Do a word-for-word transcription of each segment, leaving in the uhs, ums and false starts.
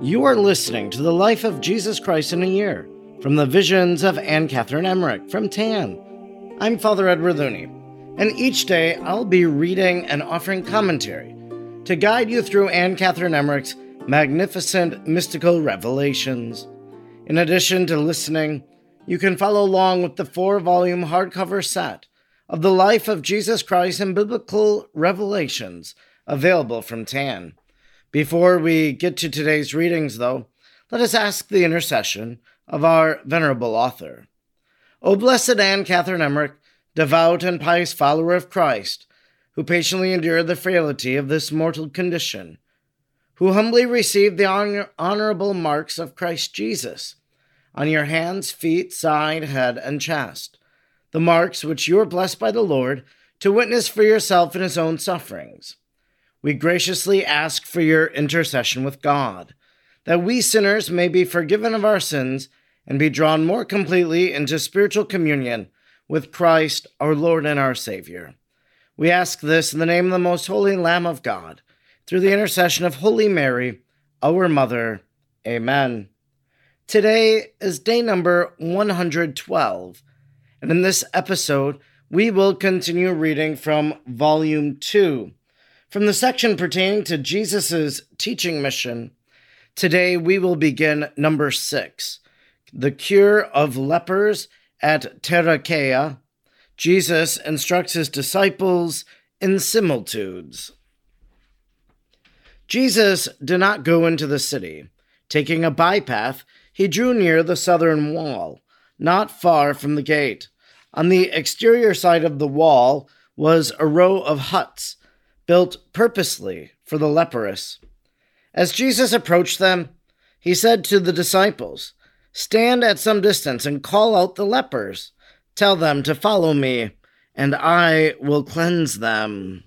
You are listening to the life of Jesus Christ in a year, from the visions of Anne Catherine Emmerich from T A N. I'm Father Edward Looney, and each day I'll be reading and offering commentary to guide you through Anne Catherine Emmerich's magnificent mystical revelations. In addition to listening, you can follow along with the four-volume hardcover set of the life of Jesus Christ and Biblical Revelations available from T A N. Before we get to today's readings, though, let us ask the intercession of our venerable author. O blessed Anne Catherine Emmerich, devout and pious follower of Christ, who patiently endured the frailty of this mortal condition, who humbly received the honor- honorable marks of Christ Jesus on your hands, feet, side, head, and chest, the marks which you are blessed by the Lord to witness for yourself in his own sufferings. We graciously ask for your intercession with God, that we sinners may be forgiven of our sins and be drawn more completely into spiritual communion with Christ, our Lord and our Savior. We ask this in the name of the most holy Lamb of God, through the intercession of Holy Mary, our Mother. Amen. Today is day number one hundred twelve, and in this episode, we will continue reading from Volume two. From the section pertaining to Jesus' teaching mission, today we will begin number six, the cure of lepers at Tarichaea. Jesus instructs his disciples in similitudes. Jesus did not go into the city. Taking a bypath, he drew near the southern wall, not far from the gate. On the exterior side of the wall was a row of huts, built purposely for the leprous. As Jesus approached them, he said to the disciples, "Stand at some distance and call out the lepers. Tell them to follow me, and I will cleanse them."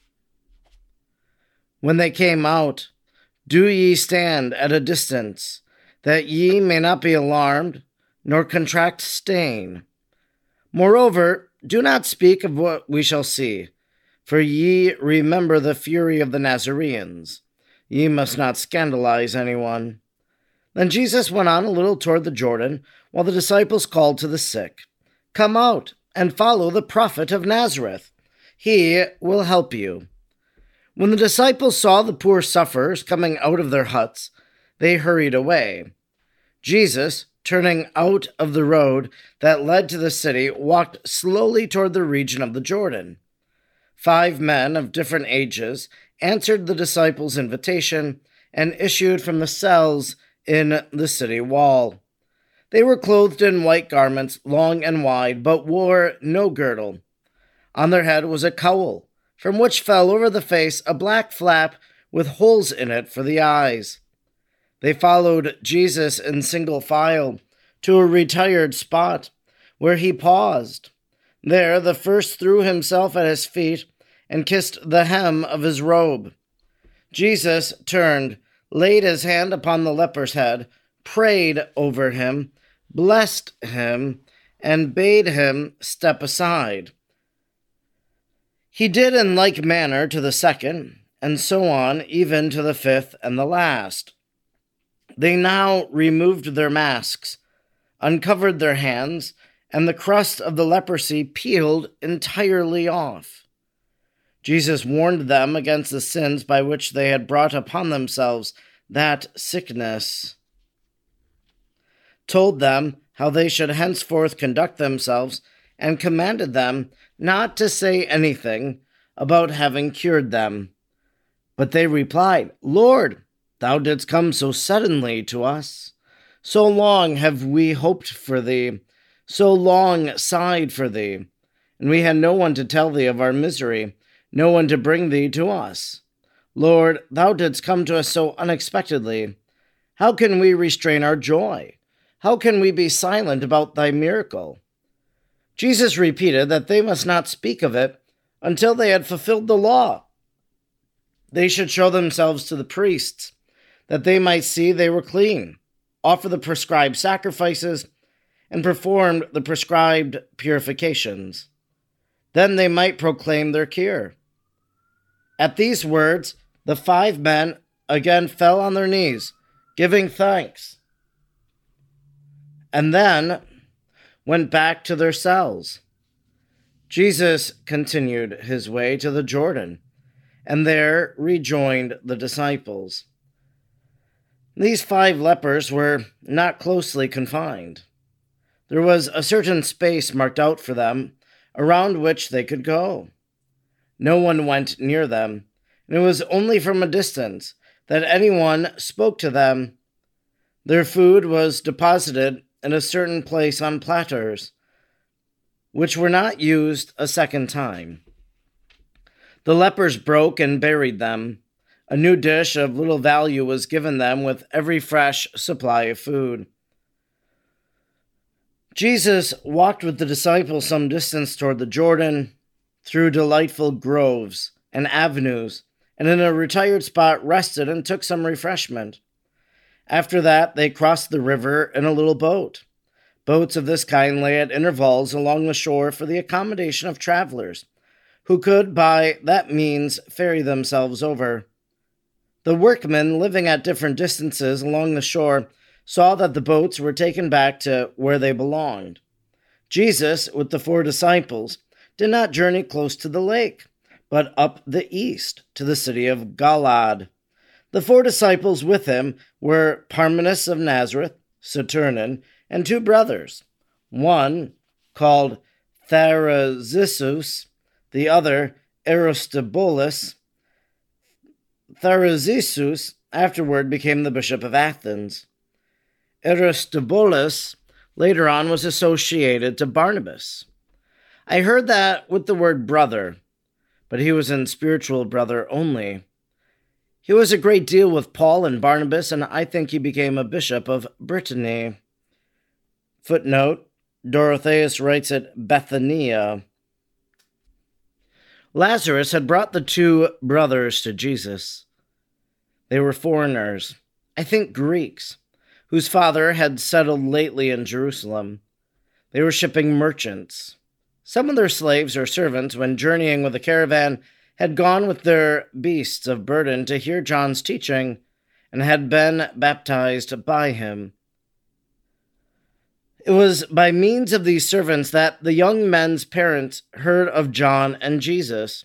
When they came out, do ye stand at a distance, that ye may not be alarmed, nor contract stain. Moreover, do not speak of what we shall see, for ye remember the fury of the Nazareans. Ye must not scandalize anyone. Then Jesus went on a little toward the Jordan, while the disciples called to the sick, "Come out and follow the prophet of Nazareth. He will help you." When the disciples saw the poor sufferers coming out of their huts, they hurried away. Jesus, turning out of the road that led to the city, walked slowly toward the region of the Jordan. Five men of different ages answered the disciples' invitation and issued from the cells in the city wall. They were clothed in white garments, long and wide, but wore no girdle. On their head was a cowl, from which fell over the face a black flap with holes in it for the eyes. They followed Jesus in single file to a retired spot, where he paused. There the first threw himself at his feet and kissed the hem of his robe. Jesus turned, laid his hand upon the leper's head, prayed over him, blessed him, and bade him step aside. He did in like manner to the second, and so on even to the fifth and the last. They now removed their masks, uncovered their hands, and the crust of the leprosy peeled entirely off. Jesus warned them against the sins by which they had brought upon themselves that sickness, told them how they should henceforth conduct themselves, and commanded them not to say anything about having cured them. But they replied, "Lord, thou didst come so suddenly to us. So long have we hoped for thee, so long sighed for thee, and we had no one to tell thee of our misery, no one to bring thee to us. Lord, thou didst come to us so unexpectedly. How can we restrain our joy? How can we be silent about thy miracle?" Jesus repeated that they must not speak of it until they had fulfilled the law. They should show themselves to the priests, that they might see they were clean, offer the prescribed sacrifices, and perform the prescribed purifications. Then they might proclaim their cure. At these words, the five men again fell on their knees, giving thanks, and then went back to their cells. Jesus continued his way to the Jordan, and there rejoined the disciples. These five lepers were not closely confined. There was a certain space marked out for them, around which they could go. No one went near them, and it was only from a distance that anyone spoke to them. Their food was deposited in a certain place on platters, which were not used a second time. The lepers broke and buried them. A new dish of little value was given them with every fresh supply of food. Jesus walked with the disciples some distance toward the Jordan, through delightful groves and avenues, and in a retired spot rested and took some refreshment. After that, they crossed the river in a little boat. Boats of this kind lay at intervals along the shore for the accommodation of travelers, who could by that means ferry themselves over. The workmen living at different distances along the shore saw that the boats were taken back to where they belonged. Jesus, with the four disciples, did not journey close to the lake, but up the east to the city of Galilee. The four disciples with him were Parmenas of Nazareth, Saturnin, and two brothers, one called Tharsisus, the other Aristobulus. Tharsisus afterward became the bishop of Athens. Aristobulus later on was associated to Barnabas. I heard that with the word brother, but he was in spiritual brother only. He was a great deal with Paul and Barnabas, and I think he became a bishop of Brittany. Footnote, Dorotheus writes at Bethania. Lazarus had brought the two brothers to Jesus. They were foreigners, I think Greeks, whose father had settled lately in Jerusalem. They were shipping merchants. Some of their slaves or servants, when journeying with a caravan, had gone with their beasts of burden to hear John's teaching, and had been baptized by him. It was by means of these servants that the young men's parents heard of John and Jesus.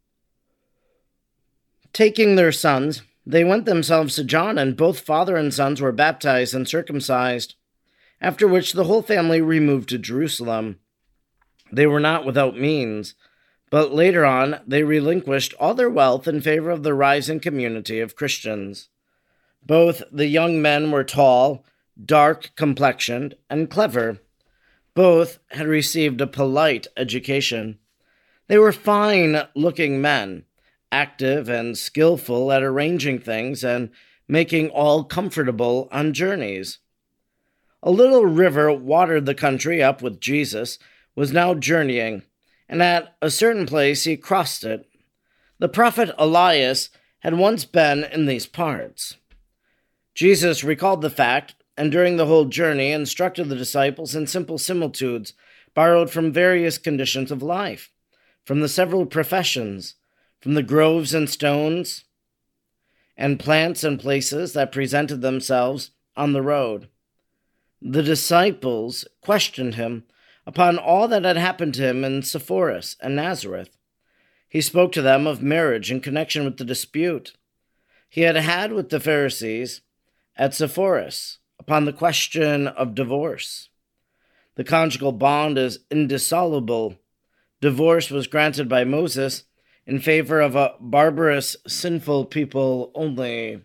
Taking their sons, they went themselves to John, and both father and sons were baptized and circumcised, after which the whole family removed to Jerusalem. They were not without means, but later on they relinquished all their wealth in favor of the rising community of Christians. Both the young men were tall, dark-complexioned, and clever. Both had received a polite education. They were fine-looking men, active and skillful at arranging things and making all comfortable on journeys. A little river watered the country up with Jesus, was now journeying, and at a certain place he crossed it. The prophet Elias had once been in these parts. Jesus recalled the fact, and during the whole journey instructed the disciples in simple similitudes borrowed from various conditions of life, from the several professions, from the groves and stones, and plants and places that presented themselves on the road. The disciples questioned him upon all that had happened to him in Sepphoris and Nazareth. He spoke to them of marriage in connection with the dispute he had had with the Pharisees at Sepphoris upon the question of divorce. The conjugal bond is indissoluble. Divorce was granted by Moses in favor of a barbarous, sinful people only.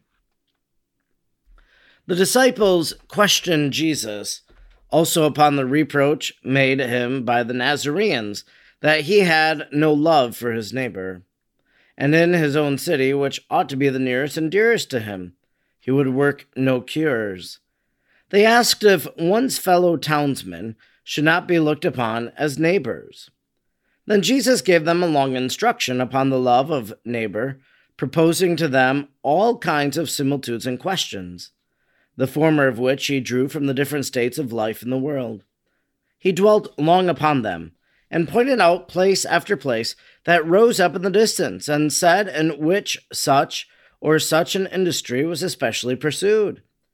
The disciples questioned Jesus also upon the reproach made him by the Nazarenes that he had no love for his neighbor, and in his own city, which ought to be the nearest and dearest to him, he would work no cures. They asked if one's fellow townsmen should not be looked upon as neighbors. Then Jesus gave them a long instruction upon the love of neighbor, proposing to them all kinds of similitudes and questions, the former of which he drew from the different states of life in the world. He dwelt long upon them, and pointed out place after place that rose up in the distance, and said in which such or such an industry was especially pursued.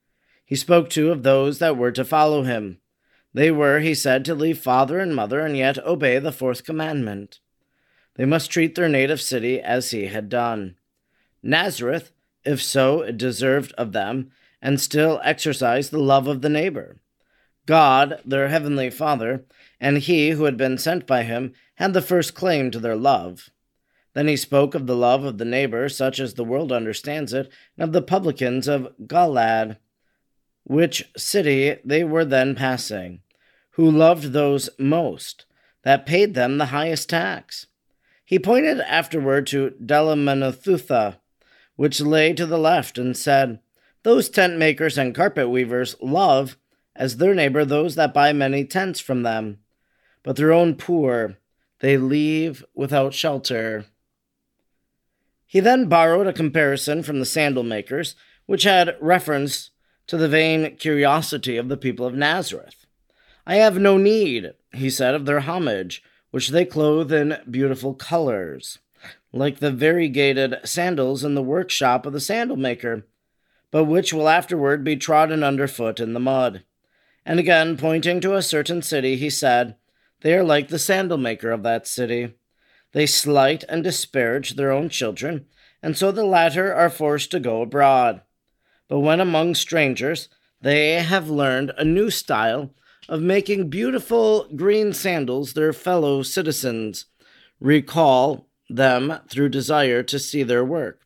He spoke too of those that were to follow him. They were, he said, to leave father and mother and yet obey the fourth commandment. They must treat their native city as he had done. Nazareth, if so, it deserved of them, and still exercised the love of the neighbor. God, their heavenly Father, and he who had been sent by him, had the first claim to their love. Then he spoke of the love of the neighbor, such as the world understands it, and of the publicans of Galaad, which city they were then passing, who loved those most, that paid them the highest tax. He pointed afterward to Dalmanutha, which lay to the left, and said, Those tent makers and carpet weavers love, as their neighbor, those that buy many tents from them. But their own poor they leave without shelter. He then borrowed a comparison from the sandal makers, which had reference to the vain curiosity of the people of Nazareth. I have no need, he said, of their homage, which they clothe in beautiful colors, like the variegated sandals in the workshop of the sandal maker, but which will afterward be trodden underfoot in the mud. And again, pointing to a certain city, he said, They are like the sandal maker of that city. They slight and disparage their own children, and so the latter are forced to go abroad. But when among strangers, they have learned a new style of making beautiful green sandals their fellow citizens recall them through desire to see their work.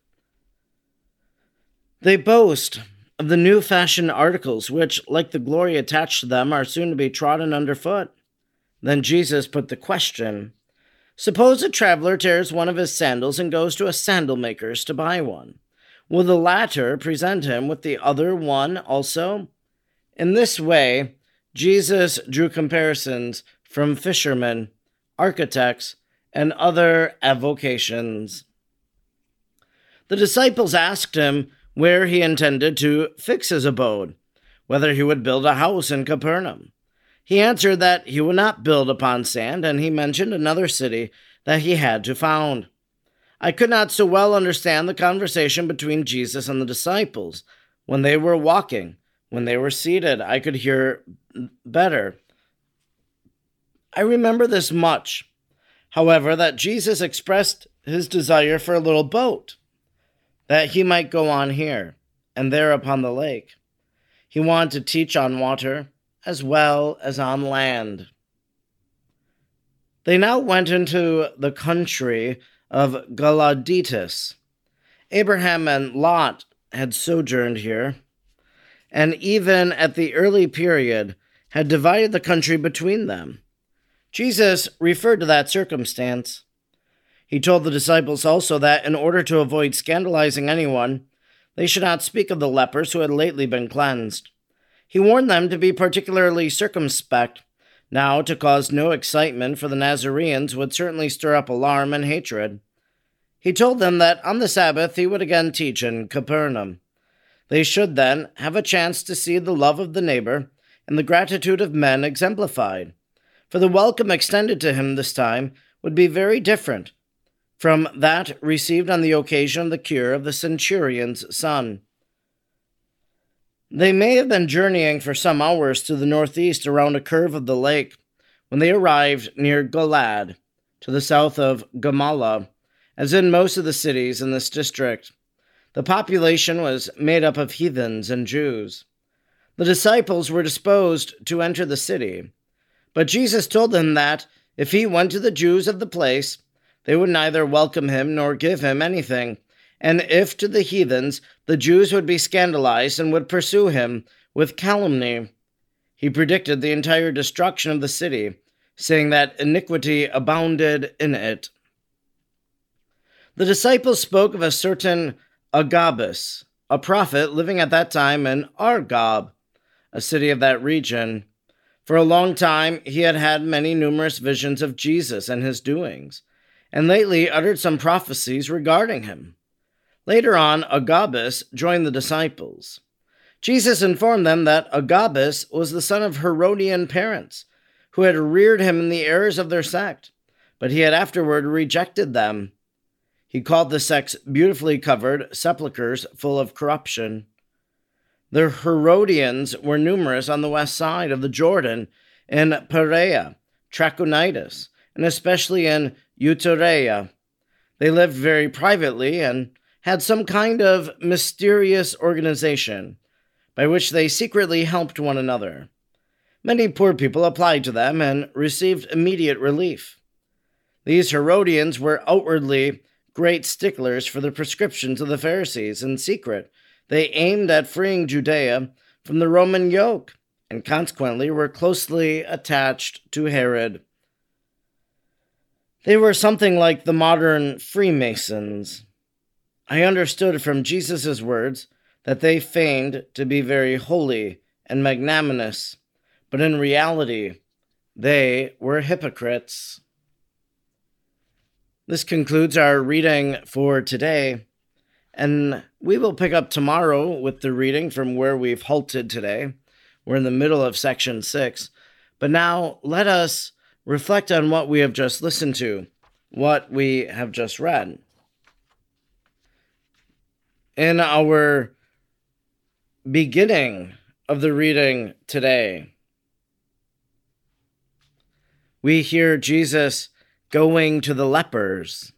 They boast of the new-fashioned articles which, like the glory attached to them, are soon to be trodden underfoot. Then Jesus put the question, Suppose a traveler tears one of his sandals and goes to a sandal maker's to buy one. Will the latter present him with the other one also? In this way, Jesus drew comparisons from fishermen, architects, and other avocations. The disciples asked him where he intended to fix his abode, whether he would build a house in Capernaum. He answered that he would not build upon sand, and he mentioned another city that he had to found. I could not so well understand the conversation between Jesus and the disciples. When they were walking, when they were seated, I could hear better. I remember this much, however, that Jesus expressed his desire for a little boat, that he might go on here and there upon the lake. He wanted to teach on water as well as on land. They now went into the country of Galaditis. Abraham and Lot had sojourned here, and even at the early period had divided the country between them. Jesus referred to that circumstance. He told the disciples also that in order to avoid scandalizing anyone, they should not speak of the lepers who had lately been cleansed. He warned them to be particularly circumspect. Now, to cause no excitement for the Nazarenes would certainly stir up alarm and hatred. He told them that on the Sabbath he would again teach in Capernaum. They should then have a chance to see the love of the neighbor and the gratitude of men exemplified, for the welcome extended to him this time would be very different from that received on the occasion of the cure of the centurion's son. They may have been journeying for some hours to the northeast around a curve of the lake when they arrived near Galaad, to the south of Gamala, as in most of the cities in this district. The population was made up of heathens and Jews. The disciples were disposed to enter the city, but Jesus told them that if he went to the Jews of the place, they would neither welcome him nor give him anything, and if to the heathens, the Jews would be scandalized and would pursue him with calumny. He predicted the entire destruction of the city, saying that iniquity abounded in it. The disciples spoke of a certain Agabus, a prophet living at that time in Argob, a city of that region. For a long time he had had many numerous visions of Jesus and his doings, and lately uttered some prophecies regarding him. Later on, Agabus joined the disciples. Jesus informed them that Agabus was the son of Herodian parents, who had reared him in the errors of their sect, but he had afterward rejected them. He called the sects beautifully covered sepulchres full of corruption. The Herodians were numerous on the west side of the Jordan in Perea, Trachonitis, and especially in Euterea. They lived very privately and had some kind of mysterious organization by which they secretly helped one another. Many poor people applied to them and received immediate relief. These Herodians were outwardly great sticklers for the prescriptions of the Pharisees. In secret, they aimed at freeing Judea from the Roman yoke, and consequently were closely attached to Herod. They were something like the modern Freemasons. I understood from Jesus' words that they feigned to be very holy and magnanimous, but in reality, they were hypocrites. This concludes our reading for today, and we will pick up tomorrow with the reading from where we've halted today. We're in the middle of section six, but now let us reflect on what we have just listened to, what we have just read. In our beginning of the reading today, we hear Jesus going to the lepers,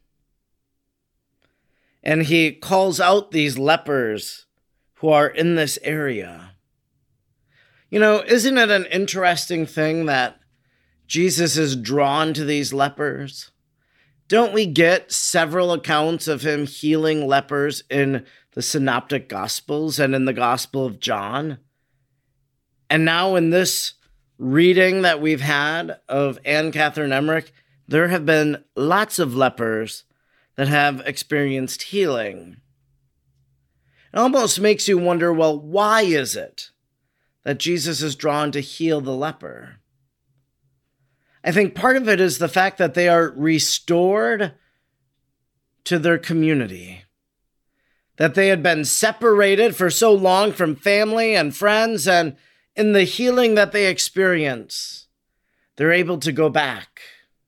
and he calls out these lepers who are in this area. You know, isn't it an interesting thing that Jesus is drawn to these lepers? Don't we get several accounts of him healing lepers in the Synoptic Gospels and in the Gospel of John? And now in this reading that we've had of Anne Catherine Emmerich, there have been lots of lepers that have experienced healing. It almost makes you wonder, well, why is it that Jesus is drawn to heal the leper? I think part of it is the fact that they are restored to their community, that they had been separated for so long from family and friends, and in the healing that they experience, they're able to go back,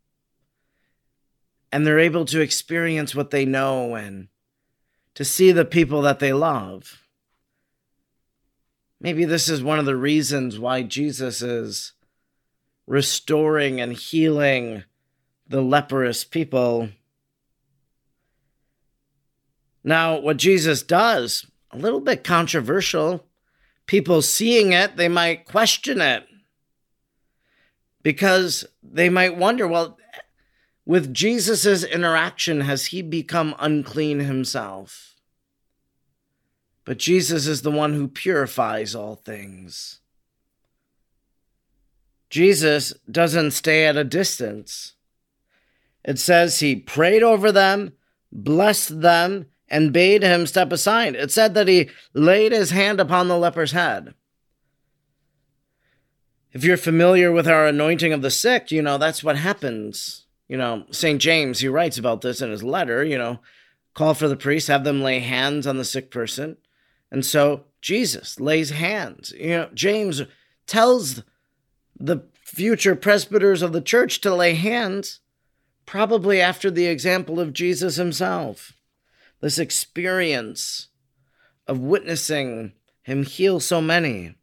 and they're able to experience what they know and to see the people that they love. Maybe this is one of the reasons why Jesus is restoring and healing the leprous people. Now, what Jesus does, a little bit controversial. People seeing it, they might question it, because they might wonder, well, with Jesus' interaction, has he become unclean himself? But Jesus is the one who purifies all things. Jesus doesn't stay at a distance. It says he prayed over them, blessed them, and bade him step aside. It said that he laid his hand upon the leper's head. If you're familiar with our anointing of the sick, you know, that's what happens. You know, Saint James, he writes about this in his letter, you know, call for the priest, have them lay hands on the sick person. And so Jesus lays hands. You know, James tells the future presbyters of the church to lay hands, probably after the example of Jesus himself. This experience of witnessing him heal so many.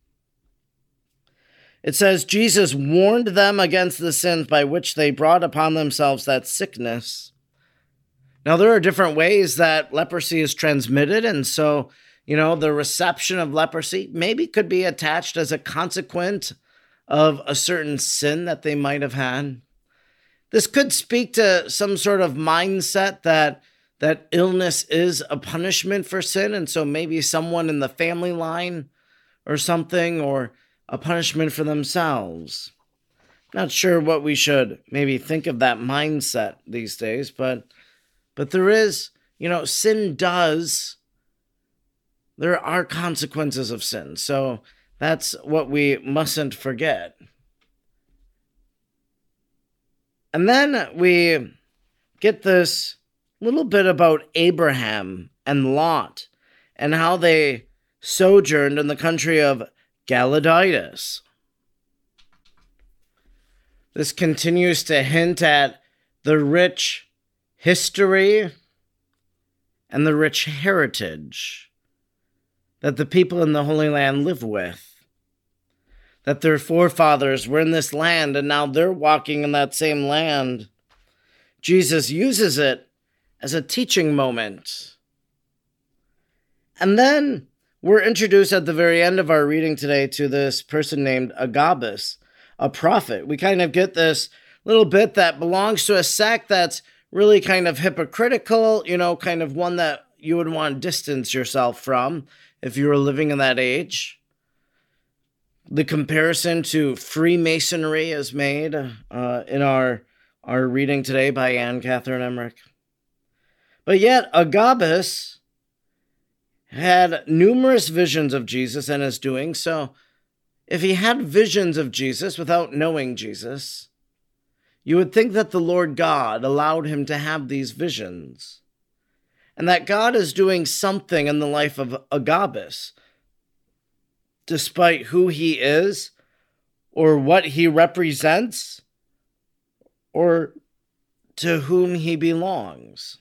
It says, Jesus warned them against the sins by which they brought upon themselves that sickness. Now, there are different ways that leprosy is transmitted, and so, you know, the reception of leprosy maybe could be attached as a consequence of a certain sin that they might have had. This could speak to some sort of mindset that that illness is a punishment for sin, and so maybe someone in the family line or something, or a punishment for themselves. Not sure what we should maybe think of that mindset these days, but but there is, you know, sin does, there are consequences of sin. So that's what we mustn't forget. And then we get this little bit about Abraham and Lot and how they sojourned in the country of Galaaditis. This continues to hint at the rich history and the rich heritage that the people in the Holy Land live with. That their forefathers were in this land and now they're walking in that same land. Jesus uses it as a teaching moment. And then we're introduced at the very end of our reading today to this person named Agabus, a prophet. We kind of get this little bit that belongs to a sect that's really kind of hypocritical, you know, kind of one that you would want to distance yourself from if you were living in that age. The comparison to Freemasonry is made uh, in our, our reading today by Anne Catherine Emmerich. But yet, Agabus had numerous visions of Jesus and is doing so. If he had visions of Jesus without knowing Jesus, you would think that the Lord God allowed him to have these visions, and that God is doing something in the life of Agabus, despite who he is, or what he represents, or to whom he belongs.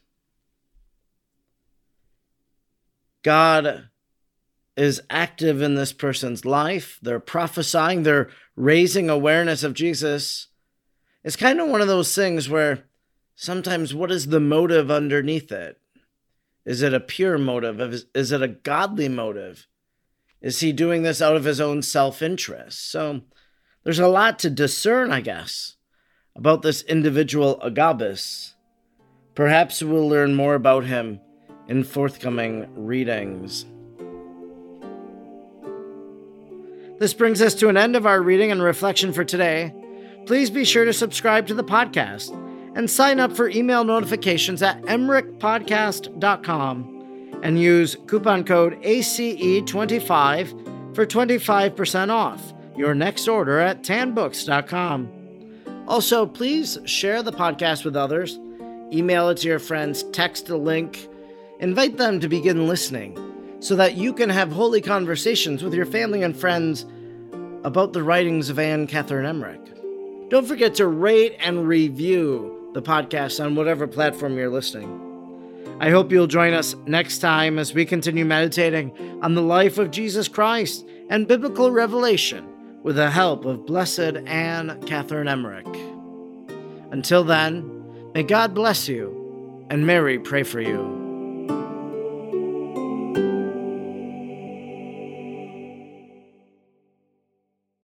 God is active in this person's life. They're prophesying, they're raising awareness of Jesus. It's kind of one of those things where sometimes what is the motive underneath it? Is it a pure motive? Is, is it a godly motive? Is he doing this out of his own self-interest? So there's a lot to discern, I guess, about this individual Agabus. Perhaps we'll learn more about him in forthcoming readings. This brings us to an end of our reading and reflection for today. Please be sure to subscribe to the podcast and sign up for email notifications at emmerich podcast dot com and use coupon code A C E twenty-five for twenty-five percent off your next order at tan books dot com. Also, please share the podcast with others, email it to your friends, text a link, invite them to begin listening so that you can have holy conversations with your family and friends about the writings of Anne Catherine Emmerich. Don't forget to rate and review the podcast on whatever platform you're listening. I hope you'll join us next time as we continue meditating on the life of Jesus Christ and biblical revelation with the help of Blessed Anne Catherine Emmerich. Until then, may God bless you and Mary pray for you.